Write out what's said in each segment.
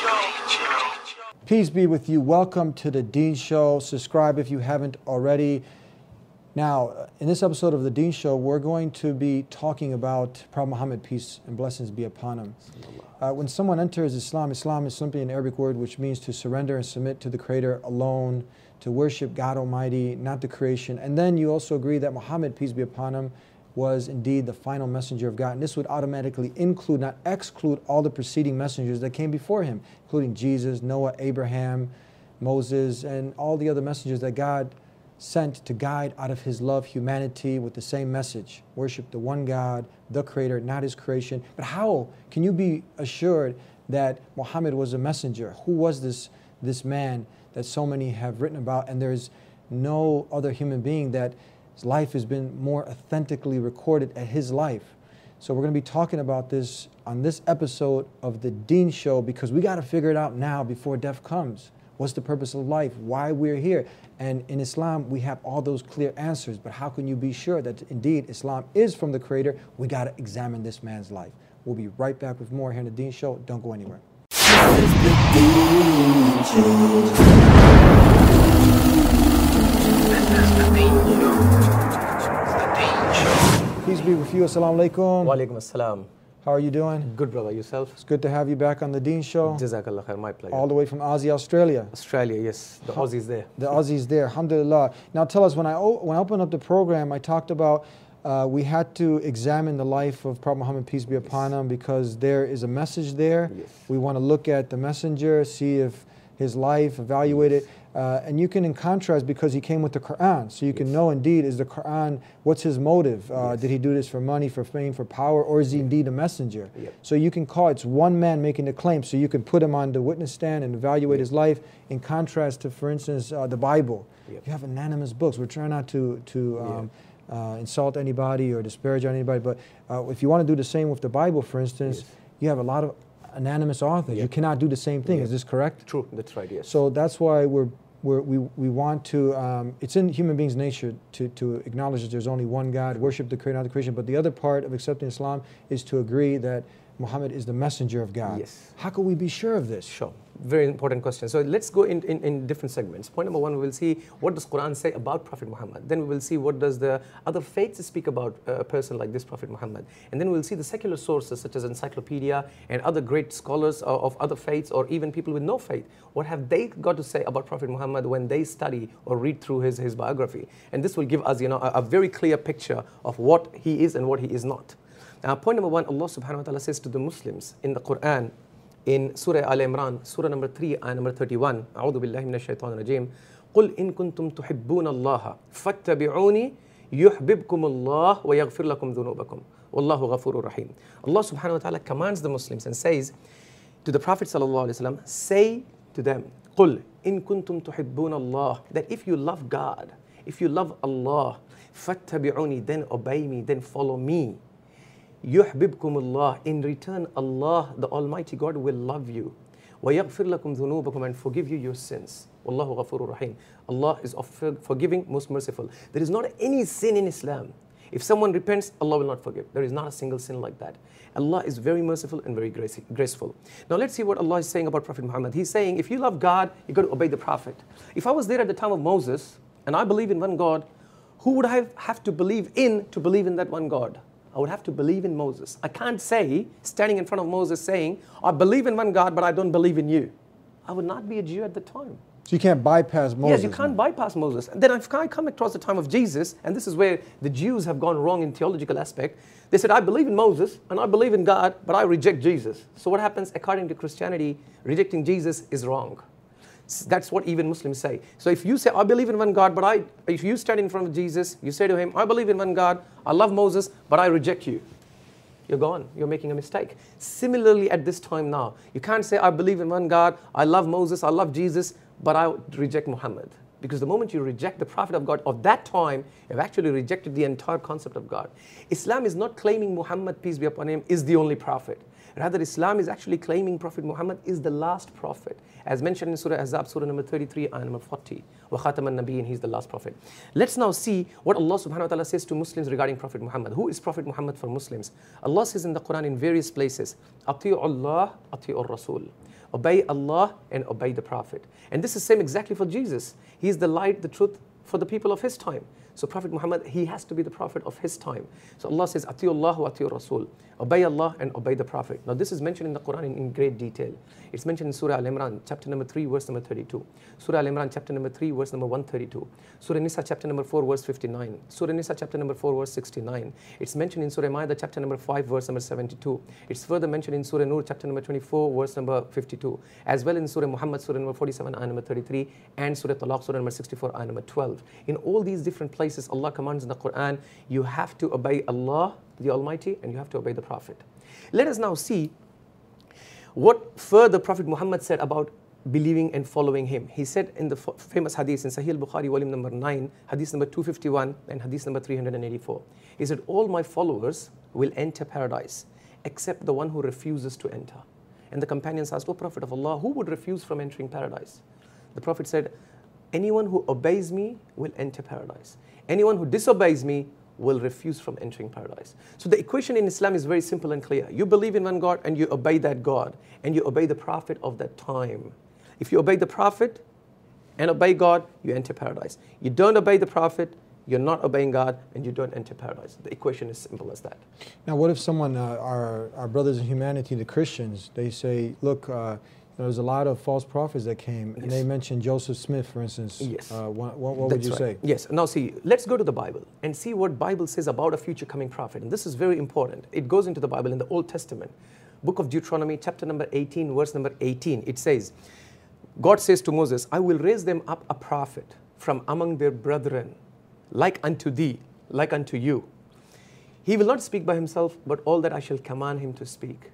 Peace be with you. Welcome to the Deen Show. Subscribe if you haven't already. Now, in this episode of the Deen Show, we're going to be talking about Prophet Muhammad, peace and blessings be upon him. When someone enters Islam, Islam is simply an Arabic word which means to surrender and submit to the Creator alone, to worship God Almighty, not the creation. And then you also agree that Muhammad, peace be upon him, was indeed the final messenger of God. And this would automatically include, not exclude, all the preceding messengers that came before him, including Jesus, Noah, Abraham, Moses, and all the other messengers that God sent to guide out of his love humanity with the same message. Worship the one God, the Creator, not his creation. But how can you be assured that Muhammad was a messenger? Who was this man that so many have written about, and there's no other human being that his life has been more authentically recorded at his life? So we're going to be talking about this on this episode of the Deen Show, because we got to figure it out now before death comes. What's the purpose of life? Why we're here? And in Islam, we have all those clear answers. But how can you be sure that indeed Islam is from the Creator? We got to examine this man's life. We'll be right back with more here in the Deen Show. Don't go anywhere. Peace be with you. Assalamu alaikum. Wa alaikum assalam. How are you doing? Good, brother. Yourself? It's good to have you back on the Deen Show. Jazakallah khair, my pleasure. All the way from Aussie, Australia. Australia, yes. The Aussies there. The Aussies there. Alhamdulillah. Now tell us, when I opened up the program, I talked about we had to examine the life of Prophet Muhammad, peace be upon him, because there is a message there. Yes. We want to look at the messenger, see if his life, evaluate it. And you can, in contrast, because he came with the Quran, so you can know indeed, is the Quran, what's his motive? Did he do this for money, for fame, for power, or is he indeed a messenger? So you can call, it's one man making the claim, so you can put him on the witness stand and evaluate his life, in contrast to, for instance, the Bible. You have anonymous books. We're trying not to insult anybody or disparage anybody, but if you want to do the same with the Bible, for instance, you have a lot of anonymous authors. You cannot do the same thing. Is this correct? True, that's right, yes. So that's why we want to, it's in human beings' nature to acknowledge that there's only one God, worship the Creator, not the creation. But the other part of accepting Islam is to agree that Muhammad is the messenger of God. Yes. How can we be sure of this? Sure. Very important question. So let's go in different segments. Point number one, we will see what does Quran say about Prophet Muhammad. Then we will see what does the other faiths speak about a person like this Prophet Muhammad. And then we will see the secular sources such as encyclopedia and other great scholars of other faiths, or even people with no faith. What have they got to say about Prophet Muhammad when they study or read through his biography? And this will give us, a very clear picture of what he is and what he is not. Now, point number one, Allah subhanahu wa ta'ala says to the Muslims in the Quran, in Surah Al-Imran, Surah number 3, ayah number 31, أعوذ بالله من الشيطان الرجيم, قل إن كنتم تحبون الله فاتبعوني يحببكم الله ويغفر لكم ذنوبكم والله غفور رحيم. Allah subhanahu wa ta'ala commands the Muslims and says to the Prophet sallallahu alaihi wasallam, say to them, قل إن كنتم تحبون الله, that if you love God, if you love Allah, فاتبعوني, then obey me, then follow me. يحببكم الله, in return Allah, the Almighty God, will love you. ويغفر لكم ذنوبكم, and forgive you your sins. والله غفور رحيم. Allah is forgiving, most merciful. There is not any sin in Islam. If someone repents, Allah will not forgive. There is not a single sin like that. Allah is very merciful and very graceful. Now let's see what Allah is saying about Prophet Muhammad. He's saying, if you love God, you got to obey the Prophet. If I was there at the time of Moses, and I believe in one God, who would I have to believe in that one God? I would have to believe in Moses. I can't say, standing in front of Moses saying, I believe in one God, but I don't believe in you. I would not be a Jew at the time. So you can't bypass Moses. Yes, you can't bypass Moses. And then if I come across the time of Jesus, and this is where the Jews have gone wrong in theological aspect, they said, I believe in Moses, and I believe in God, but I reject Jesus. So what happens, according to Christianity, rejecting Jesus is wrong. That's what even Muslims say. So if you say, I believe in one God, but if you stand in front of Jesus, you say to him, I believe in one God, I love Moses, but I reject you. You're gone. You're making a mistake. Similarly, at this time now, you can't say, I believe in one God, I love Moses, I love Jesus, but I reject Muhammad. Because the moment you reject the Prophet of God of that time, you've actually rejected the entire concept of God. Islam is not claiming Muhammad, peace be upon him, is the only prophet. Rather, Islam is actually claiming Prophet Muhammad is the last prophet. As mentioned in Surah Ahzab, Surah number 33, ayah number 40. Wa khataman nabiyyin, he's the last prophet. Let's now see what Allah subhanahu wa ta'ala says to Muslims regarding Prophet Muhammad. Who is Prophet Muhammad for Muslims? Allah says in the Quran in various places, Ati'u Allah, Ati'u Rasul. Obey Allah and obey the Prophet. And this is same exactly for Jesus. He is the light, the truth for the people of his time. So Prophet Muhammad, he has to be the prophet of his time. So Allah says, Ati'u Allah wa Ati'u Rasul. Obey Allah and obey the Prophet. Now this is mentioned in the Quran in great detail. It's mentioned in Surah Al-Imran, chapter number 3, verse number 32. Surah Al-Imran, chapter number 3, verse number 132. Surah Nisa, chapter number 4, verse 59. Surah Nisa, chapter number 4, verse 69. It's mentioned in Surah Ma'idah, chapter number 5, verse number 72. It's further mentioned in Surah Nur, chapter number 24, verse number 52. As well in Surah Muhammad, Surah number 47, ayah number 33. And Surah Talaq, Surah number 64, ayah number 12. In all these different places, Allah commands in the Quran, you have to obey Allah, the Almighty, and you have to obey the Prophet. Let us now see what further Prophet Muhammad said about believing and following him. He said in the famous hadith in Sahih al-Bukhari, volume number 9, hadith number 251 and hadith number 384. He said, all my followers will enter paradise except the one who refuses to enter. And the companions asked, O Prophet of Allah, who would refuse from entering paradise? The Prophet said, anyone who obeys me will enter paradise. Anyone who disobeys me will refuse from entering paradise. So the equation in Islam is very simple and clear. You believe in one God and you obey that God and you obey the Prophet of that time. If you obey the Prophet and obey God, you enter paradise. You don't obey the Prophet, you're not obeying God, and you don't enter paradise. The equation is simple as that. Now, what if someone, our brothers in humanity, the Christians, they say, look, there's a lot of false prophets that came, and they mentioned Joseph Smith, for instance. Yes. What would you say? Yes. Now see, let's go to the Bible and see what Bible says about a future coming prophet. And this is very important. It goes into the Bible in the Old Testament. Book of Deuteronomy, chapter number 18, verse number 18. It says, God says to Moses, I will raise them up a prophet from among their brethren, like unto thee, like unto you. He will not speak by himself, but all that I shall command him to speak.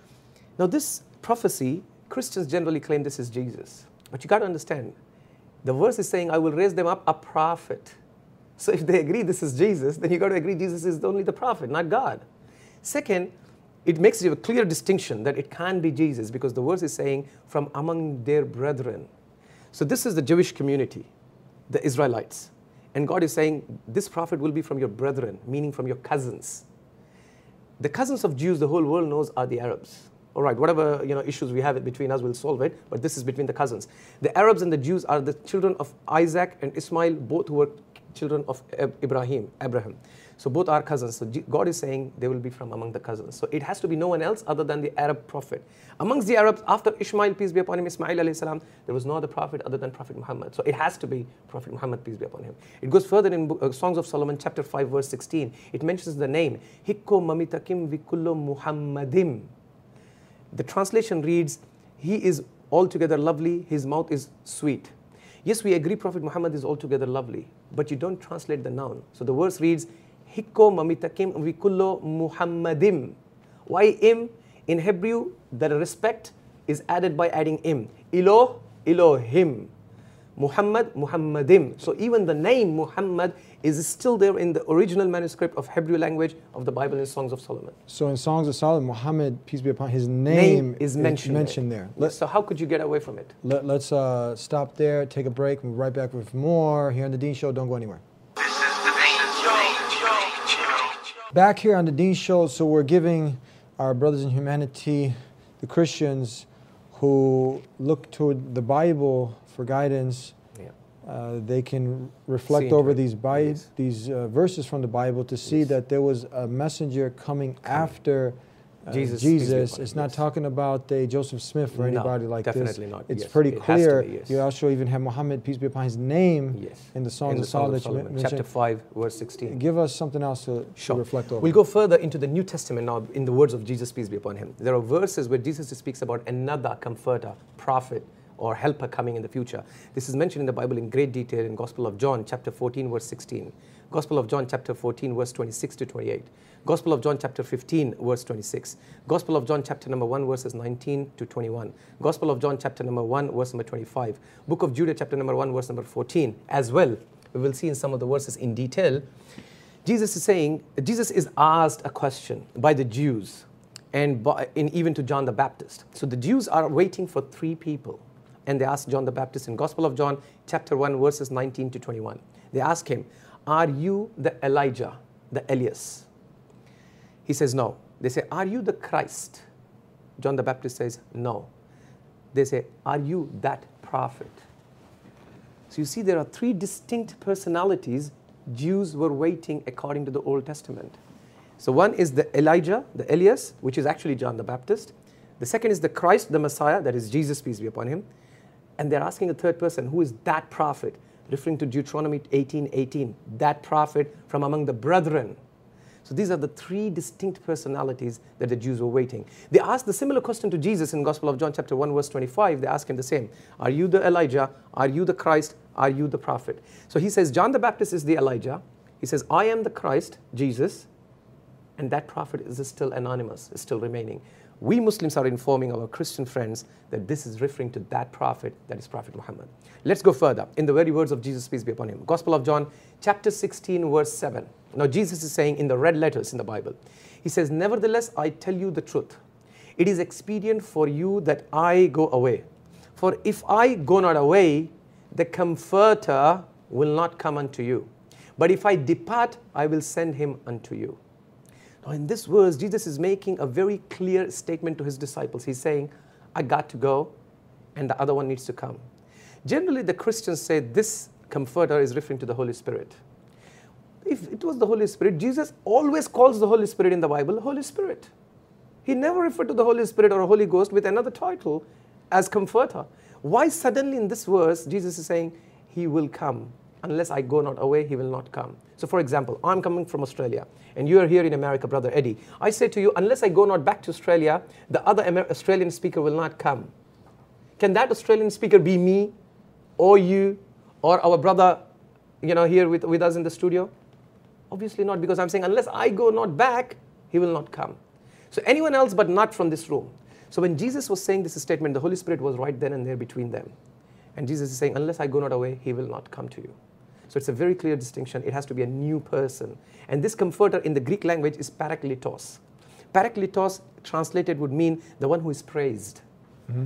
Now this prophecy, Christians generally claim this is Jesus. But you got to understand, the verse is saying, I will raise them up a prophet. So if they agree this is Jesus, then you got to agree Jesus is only the prophet, not God. Second, it makes a clear distinction that it can't be Jesus because the verse is saying, from among their brethren. So this is the Jewish community, the Israelites. And God is saying, this prophet will be from your brethren, meaning from your cousins. The cousins of Jews, the whole world knows, are the Arabs. All right, whatever issues we have between us, we'll solve it, but this is between the cousins. The Arabs and the Jews are the children of Isaac and Ismail, both who were children of Abraham. So both are cousins. So God is saying they will be from among the cousins. So it has to be no one else other than the Arab prophet. Amongst the Arabs, after Ishmael, peace be upon him, Ismail alayhi salam, there was no other prophet other than Prophet Muhammad. So it has to be Prophet Muhammad, peace be upon him. It goes further in Songs of Solomon, chapter 5, verse 16. It mentions the name, Hikko mamitakim vikullo Muhammadim. The translation reads, he is altogether lovely, his mouth is sweet. Yes, we agree Prophet Muhammad is altogether lovely, but you don't translate the noun. So the verse reads, Hikko mamitakim vikullo Muhammadim. Why im? In Hebrew, the respect is added by adding im. Iloh, Elohim. Muhammad, Muhammadim. So even the name Muhammad is still there in the original manuscript of Hebrew language of the Bible in Songs of Solomon. So in Songs of Solomon, Muhammad, peace be upon his name is mentioned there. So how could you get away from it? Let's stop there, take a break, we'll be right back with more here on The Dean Show. Don't go anywhere. Back here on The Dean Show, so we're giving our brothers in humanity, the Christians, who look to the Bible for guidance. They can reflect over these verses from the Bible to see that there was a messenger coming after Jesus. It's not talking about a Joseph Smith or anybody like this. Definitely not. It's pretty clear. You also even have Muhammad, peace be upon his name, in the Songs of Solomon. Chapter 5, verse 16. Give us something else to reflect over. We'll go further into the New Testament now in the words of Jesus, peace be upon him. There are verses where Jesus speaks about another comforter, prophet, or helper coming in the future. This is mentioned in the Bible in great detail in Gospel of John, chapter 14, verse 16. Gospel of John, chapter 14, verse 26 to 28. Gospel of John, chapter 15, verse 26. Gospel of John, chapter number 1, verses 19 to 21. Gospel of John, chapter number 1, verse number 25. Book of Judah, chapter number 1, verse number 14. As well, we will see in some of the verses in detail. Jesus is asked a question by the Jews. and even to John the Baptist. So the Jews are waiting for 3 people. And they ask John the Baptist in Gospel of John, chapter 1, verses 19 to 21. They ask him, are you the Elijah, the Elias? He says, no. They say, are you the Christ? John the Baptist says, no. They say, are you that prophet? So you see, there are 3 distinct personalities Jews were waiting according to the Old Testament. So one is the Elijah, the Elias, which is actually John the Baptist. The second is the Christ, the Messiah, that is Jesus, peace be upon him. And they're asking a third person, who is that prophet? Referring to Deuteronomy 18:18, that prophet from among the brethren. So these are the 3 distinct personalities that the Jews were waiting. They asked the similar question to Jesus in Gospel of John chapter 1 verse 25. They ask him the same. Are you the Elijah? Are you the Christ? Are you the prophet? So he says John the Baptist is the Elijah. He says I am the Christ, Jesus. And that prophet is still anonymous, is still remaining. We Muslims are informing our Christian friends that this is referring to that prophet, that is Prophet Muhammad. Let's go further. In the very words of Jesus, peace be upon him. Gospel of John, chapter 16, verse 7. Now Jesus is saying in the red letters in the Bible, he says, nevertheless, I tell you the truth. It is expedient for you that I go away. For if I go not away, the Comforter will not come unto you. But if I depart, I will send him unto you. Now in this verse, Jesus is making a very clear statement to his disciples. He's saying, I got to go, and the other one needs to come. Generally, the Christians say this Comforter is referring to the Holy Spirit. If it was the Holy Spirit, Jesus always calls the Holy Spirit in the Bible the Holy Spirit. He never referred to the Holy Spirit or Holy Ghost with another title as Comforter. Why suddenly in this verse, Jesus is saying, he will come. Unless I go not away, he will not come. So for example, I'm coming from Australia, and you are here in America, Brother Eddie. I say to you, unless I go not back to Australia, the other Australian speaker will not come. Can that Australian speaker be me, or you, or our brother, here with us in the studio? Obviously not, because I'm saying, unless I go not back, he will not come. So anyone else but not from this room. So when Jesus was saying this statement, the Holy Spirit was right then and there between them. And Jesus is saying, unless I go not away, he will not come to you. So it's a very clear distinction. It has to be a new person. And this Comforter in the Greek language is parakletos. Parakletos translated would mean the one who is praised. Mm-hmm.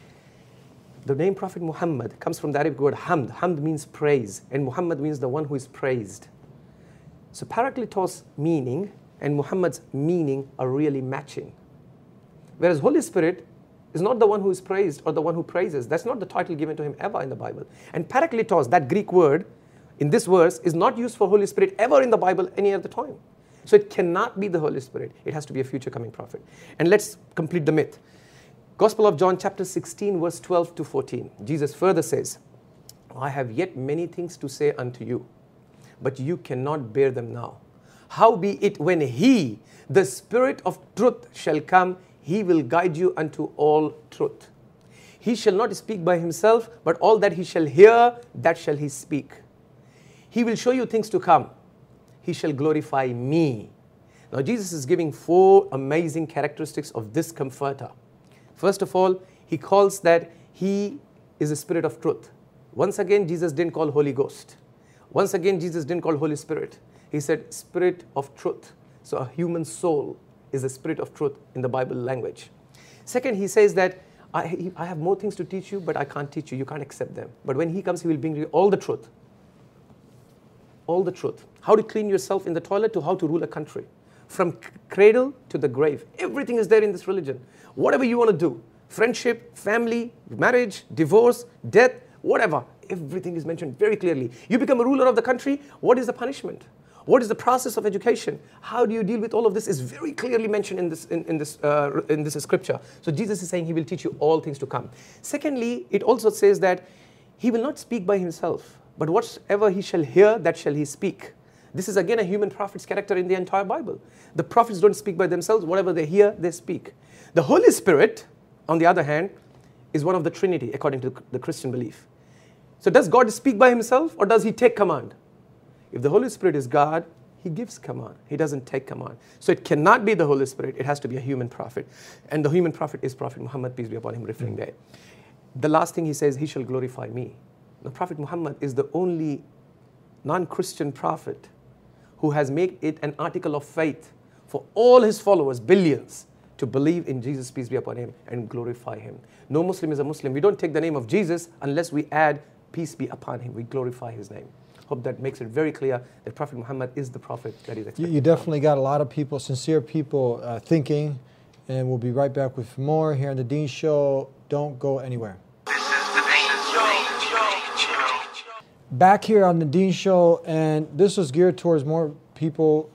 The name Prophet Muhammad comes from the Arabic word hamd. Hamd means praise, and Muhammad means the one who is praised. So parakletos meaning and Muhammad's meaning are really matching. Whereas Holy Spirit is not the one who is praised or the one who praises. That's not the title given to him ever in the Bible. And parakletos, that Greek word, in this verse is not used for Holy Spirit ever in the Bible any other time. So it cannot be the Holy Spirit. It has to be a future coming prophet. And let's complete the myth. Gospel of John chapter 16 verse 12 to 14. Jesus further says, I have yet many things to say unto you, but you cannot bear them now. Howbeit when he, the Spirit of truth, shall come, he will guide you unto all truth. He shall not speak by himself, but all that he shall hear, that shall he speak. He will show you things to come. He shall glorify me. Now Jesus is giving 4 amazing characteristics of this Comforter. First of all, he calls that he is a Spirit of truth. Once again, Jesus didn't call Holy Ghost. Once again, Jesus didn't call Holy Spirit. He said Spirit of truth. So a human soul is a Spirit of truth in the Bible language. Second, he says that I have more things to teach you, but I can't teach you. You can't accept them. But when he comes, he will bring you all the truth. All the truth. How to clean yourself in the toilet to how to rule a country. From cradle to the grave. Everything is there in this religion. Whatever you want to do. Friendship, family, marriage, divorce, death, whatever. Everything is mentioned very clearly. You become a ruler of the country. What is the punishment? What is the process of education? How do you deal with all of this? Is very clearly mentioned in this scripture. So Jesus is saying he will teach you all things to come. Secondly, it also says that he will not speak by himself, but whatsoever he shall hear, that shall he speak. This is again a human prophet's character in the entire Bible. The prophets don't speak by themselves. Whatever they hear, they speak. The Holy Spirit, on the other hand, is one of the Trinity according to the Christian belief. So does God speak by himself or does he take command? If the Holy Spirit is God, he gives command. He doesn't take command. So it cannot be the Holy Spirit. It has to be a human prophet. And the human prophet is Prophet Muhammad, peace be upon him, referring there. The last thing he says, he shall glorify me. The Prophet Muhammad is the only non-Christian prophet who has made it an article of faith for all his followers, billions, to believe in Jesus, peace be upon him, and glorify him. No Muslim is a Muslim. We don't take the name of Jesus unless we add peace be upon him. We glorify his name. Hope that makes it very clear that Prophet Muhammad is the prophet that is expected. You definitely got a lot of people, sincere people thinking, and we'll be right back with more here on The Dean Show. Don't go anywhere. Back here on The Dean Show, and this was geared towards more people,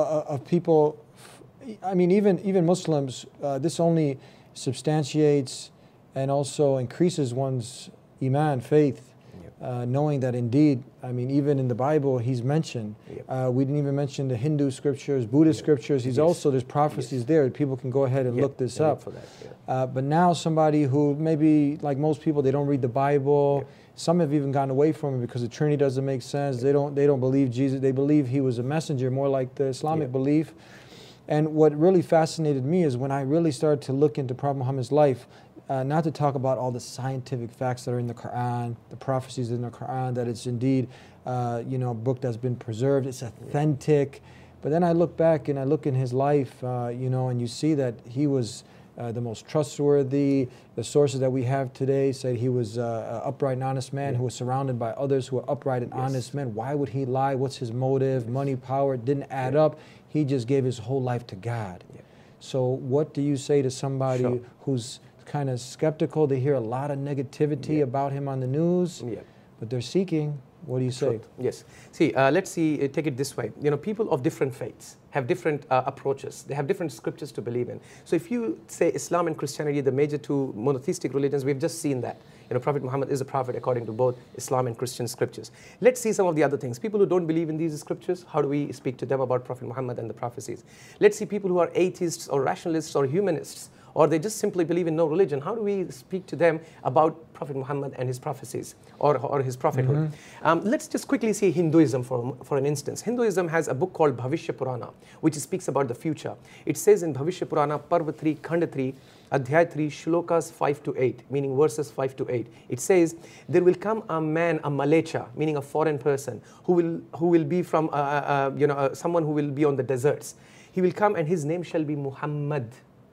I mean, even Muslims. This only substantiates and also increases one's iman, faith, knowing that indeed, I mean, even in the Bible, he's mentioned. We didn't even mention the Hindu scriptures, Buddhist scriptures. He's also, there's prophecies there. People can go ahead and look this up. For that, but now somebody who maybe, like most people, they don't read the Bible. Some have even gotten away from it because the Trinity doesn't make sense. They don't believe Jesus. They believe he was a messenger, more like the Islamic belief. And what really fascinated me is when I really started to look into Prophet Muhammad's life, not to talk about all the scientific facts that are in the Quran, the prophecies in the Quran, that it's indeed a book that's been preserved, it's authentic. But then I look back and I look in his life, and you see that he was the most trustworthy. The sources that we have today say he was an upright and honest man who was surrounded by others who were upright and honest men. Why would he lie? What's his motive? Money, power, it didn't add up. He just gave his whole life to God. So what do you say to somebody who's kind of skeptical? They hear a lot of negativity about him on the news, but they're seeking. What do you say? Yes. See, let's see, take it this way. People of different faiths have different approaches. They have different scriptures to believe in. So if you say Islam and Christianity, the major two monotheistic religions, we've just seen that. Prophet Muhammad is a prophet according to both Islam and Christian scriptures. Let's see some of the other things. People who don't believe in these scriptures, how do we speak to them about Prophet Muhammad and the prophecies? Let's see people who are atheists or rationalists or humanists, or they just simply believe in no religion. How do we speak to them about Prophet Muhammad and his prophecies or his prophethood? Let's just quickly see Hinduism for an instance. Hinduism has a book called Bhavishya Purana, which speaks about the future. It says in Bhavishya Purana, Parva 3, Khanda 3, Adhyay 3, Shlokas 5 to 8, meaning verses 5 to 8. It says, there will come a man, a Malecha, meaning a foreign person, who will be from, someone who will be on the deserts. He will come and his name shall be Muhammad.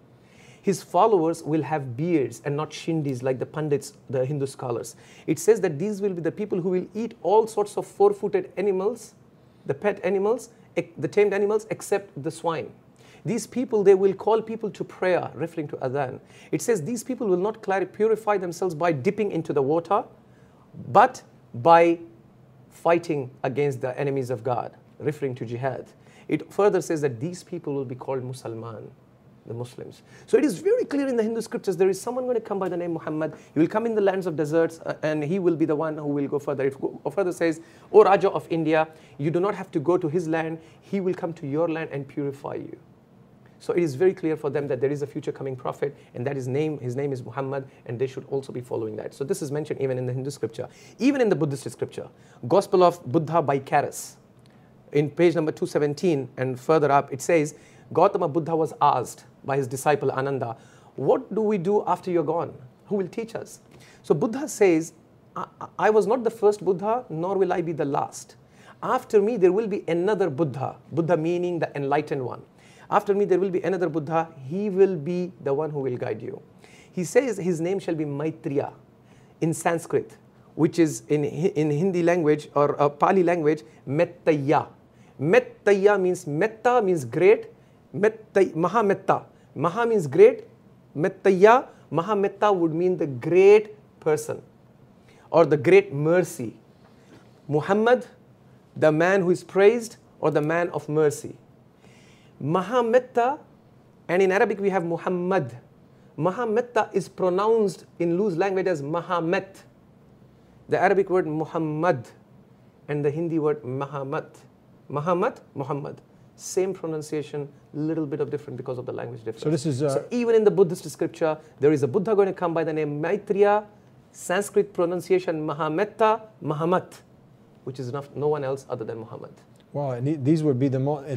His followers will have beards and not shindis like the Pandits, the Hindu scholars. It says that these will be the people who will eat all sorts of four-footed animals, the pet animals, the tamed animals, except the swine. These people, they will call people to prayer, referring to adhan. It says these people will not purify themselves by dipping into the water, but by fighting against the enemies of God, referring to jihad. It further says that these people will be called Musalman, the Muslims. So it is very clear in the Hindu scriptures, there is someone going to come by the name Muhammad. He will come in the lands of deserts and he will be the one who will go further. It further says, O Raja of India, you do not have to go to his land. He will come to your land and purify you. So it is very clear for them that there is a future coming prophet, and that his name is Muhammad, and they should also be following that. So this is mentioned even in the Hindu scripture. Even in the Buddhist scripture, Gospel of Buddha by Karas, in page number 217 and further up, it says, Gautama Buddha was asked by his disciple Ananda, what do we do after you're gone? Who will teach us? So Buddha says, I was not the first Buddha, nor will I be the last. After me, there will be another Buddha, Buddha meaning the enlightened one. After me, there will be another Buddha. He will be the one who will guide you. He says his name shall be Maitreya in Sanskrit, which is in Hindi language or Pali language, Mettaya. Mettaya means, Metta means great, Maha Metta. Maha means great, Mettaya, Maha Metta would mean the great person or the great mercy. Muhammad, the man who is praised, or the man of mercy. Mahametta, and in Arabic we have Muhammad. Mahametta is pronounced in loose language as Mahamet. The Arabic word Muhammad and the Hindi word Mahamat. Mahamat, Muhammad. Same pronunciation, little bit of different because of the language difference. So this is so even in the Buddhist scripture, there is a Buddha going to come by the name Maitreya, Sanskrit pronunciation Mahametta, Mahamat, which is no one else other than Muhammad. Wow, and these would be the most,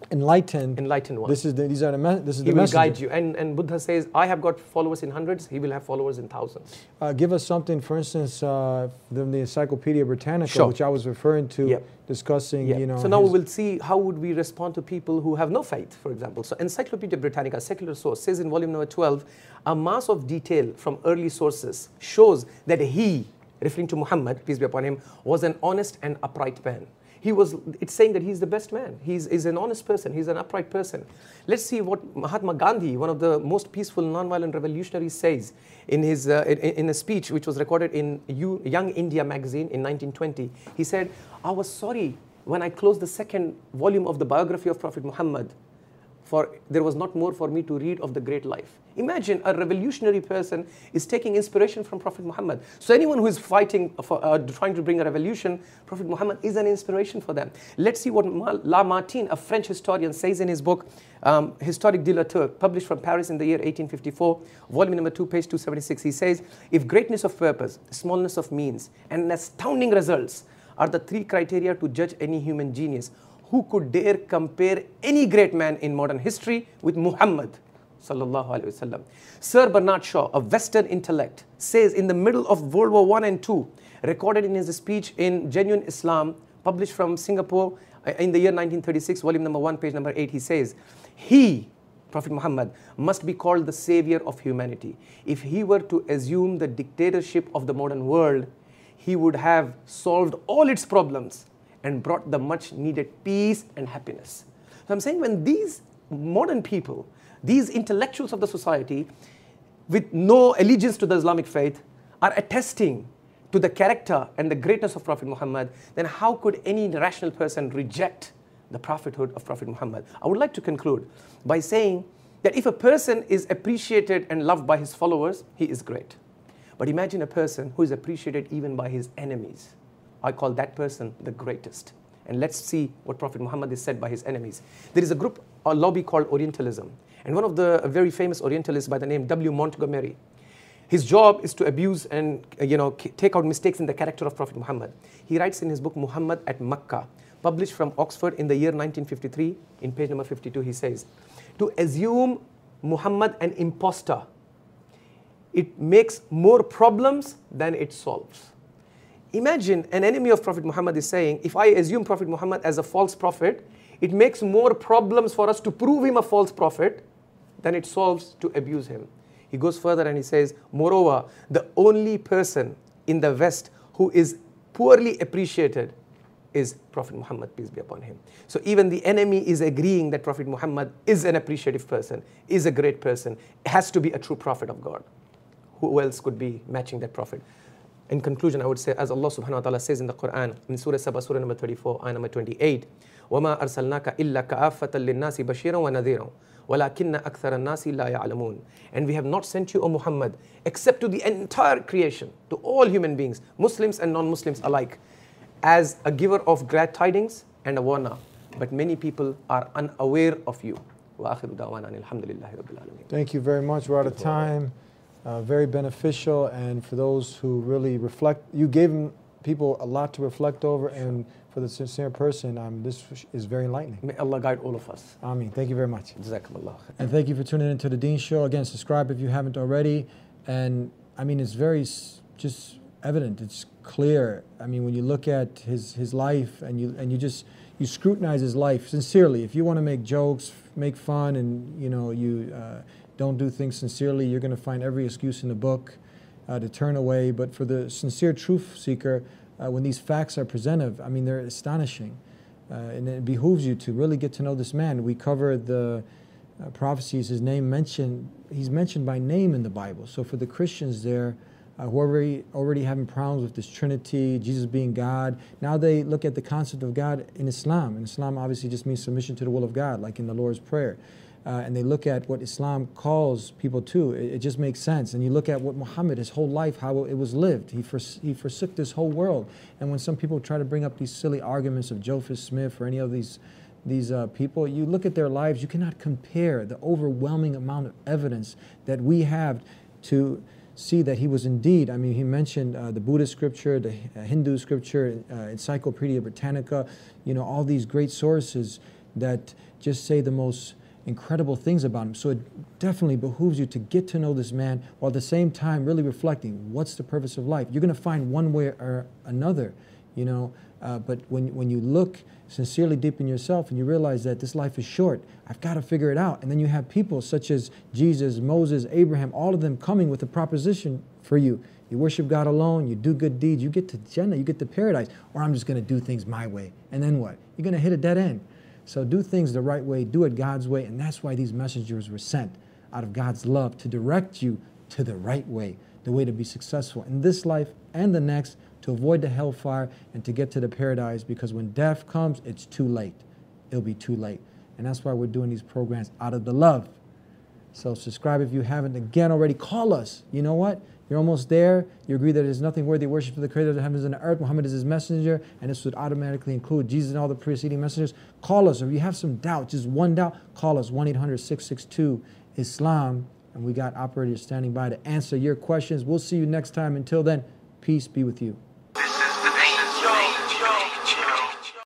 enlightened one. This is the He the will messenger. guide you. And Buddha says, I have got followers in hundreds, he will have followers in thousands. Give us something, for instance, the Encyclopedia Britannica, Sure. which I was referring to, Yep. discussing, Yeah. you know. So now we will see how would we respond to people who have no faith, for example. So Encyclopedia Britannica, a secular source, says in volume number 12, a mass of detail from early sources shows that he, referring to Muhammad, peace be upon him, was an honest and upright man. It's saying that he's the best man. He's an honest person. He's an upright person. Let's see what Mahatma Gandhi, one of the most peaceful, non-violent revolutionaries, says in his in a speech which was recorded in Young India magazine in 1920. He said, I was sorry when I closed the second volume of the biography of Prophet Muhammad, for there was not more for me to read of the great life. Imagine a revolutionary person is taking inspiration from Prophet Muhammad. So anyone who is fighting for trying to bring a revolution, Prophet Muhammad is an inspiration for them. Let's see what Lamartine, a French historian, says in his book, Historique de la Turque, published from Paris in the year 1854, volume number 2, page 276. He says, if greatness of purpose, smallness of means, and astounding results are the three criteria to judge any human genius, who could dare compare any great man in modern history with Muhammad sallallahu alaihi wasallam? Sir Bernard Shaw, a Western intellect, says in the middle of World War I and II, recorded in his speech in Genuine Islam, published from Singapore in the year 1936, volume number 1, page number 8, he says, he, Prophet Muhammad, must be called the savior of humanity. If he were to assume the dictatorship of the modern world, he would have solved all its problems and brought the much needed peace and happiness. So I'm saying when these modern people, these intellectuals of the society with no allegiance to the Islamic faith are attesting to the character and the greatness of Prophet Muhammad, then how could any rational person reject the prophethood of Prophet Muhammad? I would like to conclude by saying that if a person is appreciated and loved by his followers, he is great. But imagine a person who is appreciated even by his enemies. I call that person the greatest. And let's see what Prophet Muhammad is said by his enemies. There is a group, a lobby called Orientalism. And one of the very famous Orientalists by the name W. Montgomery, his job is to abuse and take out mistakes in the character of Prophet Muhammad. He writes in his book Muhammad at Makkah, published from Oxford in the year 1953, in page number 52, he says, to assume Muhammad an impostor, it makes more problems than it solves. Imagine an enemy of Prophet Muhammad is saying, if I assume Prophet Muhammad as a false prophet, it makes more problems for us to prove him a false prophet than it solves to abuse him. He goes further and he says, moreover, the only person in the West who is poorly appreciated is Prophet Muhammad, peace be upon him. So even the enemy is agreeing that Prophet Muhammad is an appreciative person, is a great person, has to be a true prophet of God. Who else could be matching that prophet? In conclusion, I would say, as Allah subhanahu wa ta'ala says in the Quran, in Surah Sabah, Surah number 34, ayah number 28, وَمَا أَرْسَلْنَاكَ إِلَّا كَآفَةً لِلنَّاسِ بَشِيرًا وَنَذِيرًا وَلَكِنَّ أَكْثَرَ النَّاسِ لَا يَعْلَمُونَ. And we have not sent you, O Muhammad, except to the entire creation, to all human beings, Muslims and non-Muslims alike, as a giver of glad tidings and a warner. But many people are unaware of you. وَآخِرُ دَعْوَانَا أَنِ الْحَمْدُ لِلَّهِ رَبِّ الْعَالَمِينَ. Thank you very much. We're out of time. Very beneficial, and for those who really reflect, you gave people a lot to reflect over, and for the sincere person, this is very enlightening. May Allah guide all of us. Ameen. Thank you very much. Jazakumullah. And thank you for tuning into the Deen Show. Again, subscribe if you haven't already. And I mean, it's very just evident. It's clear. I mean, when you look at his life and you scrutinize his life sincerely. If you want to make jokes, make fun, and you don't do things sincerely, you're going to find every excuse in the book to turn away. But for the sincere truth seeker, when these facts are presented, I mean, they're astonishing. And it behooves you to really get to know this man. We covered the prophecies, he's mentioned by name in the Bible. So for the Christians there, who are already having problems with this Trinity, Jesus being God, now they look at the concept of God in Islam. And Islam obviously just means submission to the will of God, like in the Lord's Prayer. And they look at what Islam calls people to. It just makes sense. And you look at what Muhammad, his whole life, how it was lived. He forsook this whole world. And when some people try to bring up these silly arguments of Joseph Smith or any of these people, you look at their lives, you cannot compare the overwhelming amount of evidence that we have to see that he was indeed, I mean, he mentioned the Buddhist scripture, the Hindu scripture, Encyclopedia Britannica, all these great sources that just say the most incredible things about him. So it definitely behooves you to get to know this man while at the same time really reflecting what's the purpose of life. You're going to find one way or another, you know, but when you look sincerely deep in yourself and you realize that this life is short, I've got to figure it out. And then you have people such as Jesus, Moses, Abraham, all of them coming with a proposition for you. You worship God alone, you do good deeds, you get to Jannah, you get to paradise, or I'm just going to do things my way. And then what? You're going to hit a dead end. So do things the right way, do it God's way, and that's why these messengers were sent out of God's love to direct you to the right way, the way to be successful in this life and the next, to avoid the hellfire and to get to the paradise, because when death comes, it's too late. It'll be too late. And that's why we're doing these programs out of the love. So subscribe if you haven't. Again, already call us. You know what? You're almost there. You agree that there's nothing worthy of worship to the Creator of the heavens and the earth. Muhammad is his messenger, and this would automatically include Jesus and all the preceding messengers. Call us. If you have some doubt, just one doubt, call us, 1-800-662-ISLAM, and we got operators standing by to answer your questions. We'll see you next time. Until then, peace be with you.